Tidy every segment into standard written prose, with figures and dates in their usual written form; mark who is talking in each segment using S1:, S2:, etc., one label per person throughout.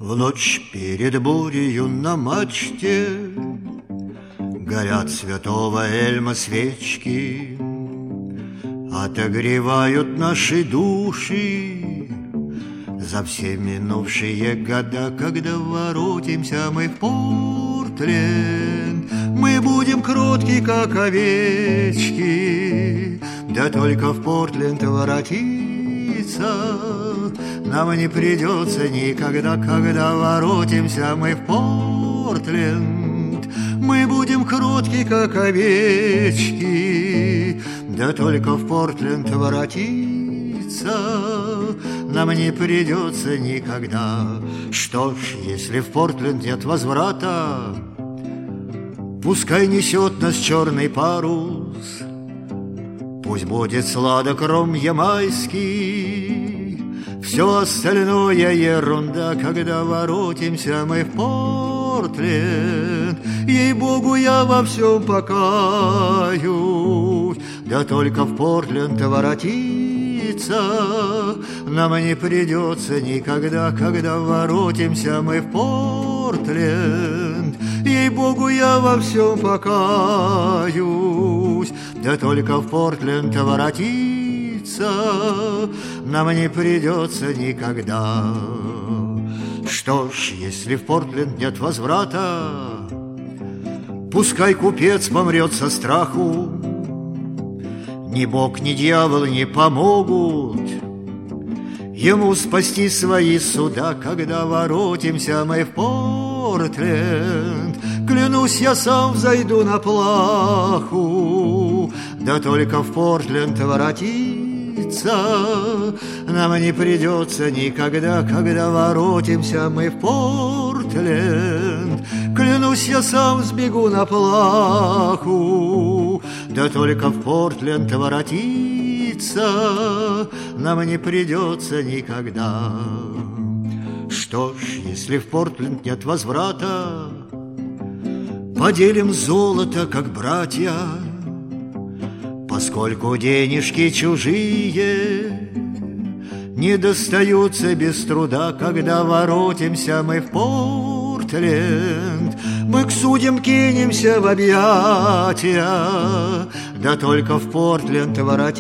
S1: В ночь перед бурею на мачте горят святого Эльма свечки, отогревают наши души за все минувшие года. Когда воротимся мы в Портленд, мы будем кротки, как овечки. Да только в Портленд воротиться нам не придется никогда. Когда воротимся мы в Портленд, мы будем кротки, как овечки. Да только в Портленд воротиться нам не придется никогда. Что ж, если в Портленд нет возврата, пускай несет нас черный парус, пусть будет сладок ром ямайский, все остальное ерунда. Когда воротимся мы в Портленд, ей-богу, я во всем покаюсь. Да только в Портленд воротиться нам не придется никогда. Когда воротимся мы в Портленд, ей-богу, я во всем покаюсь. Да только в Портленд воротиться нам не придется никогда. Что ж, если в Портленд нет возврата, пускай купец помрет со страху, ни бог, ни дьявол не помогут ему спасти свои суда. Когда воротимся мы в Портленд, клянусь, я сам взойду на плаху. Да только в Портленд воротиться нам не придется никогда. Когда воротимся мы в Портленд, клянусь, я сам сбегу на плаху. Да только в Портленд воротиться нам не придется никогда. Что ж, если в Портленд нет возврата, поделим золото, как братья, поскольку денежки чужие не достаются без труда. Когда воротимся мы в Портленд, мы к судьям кинемся в объятия. Да только в Портленд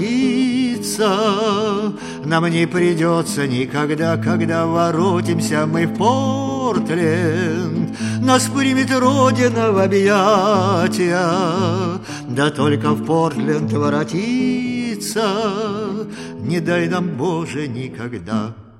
S1: воротиться нам не придется никогда. Когда воротимся мы в Портленд, нас примет Родина в объятия. Да только в Портленд воротиться не дай нам, Боже, никогда.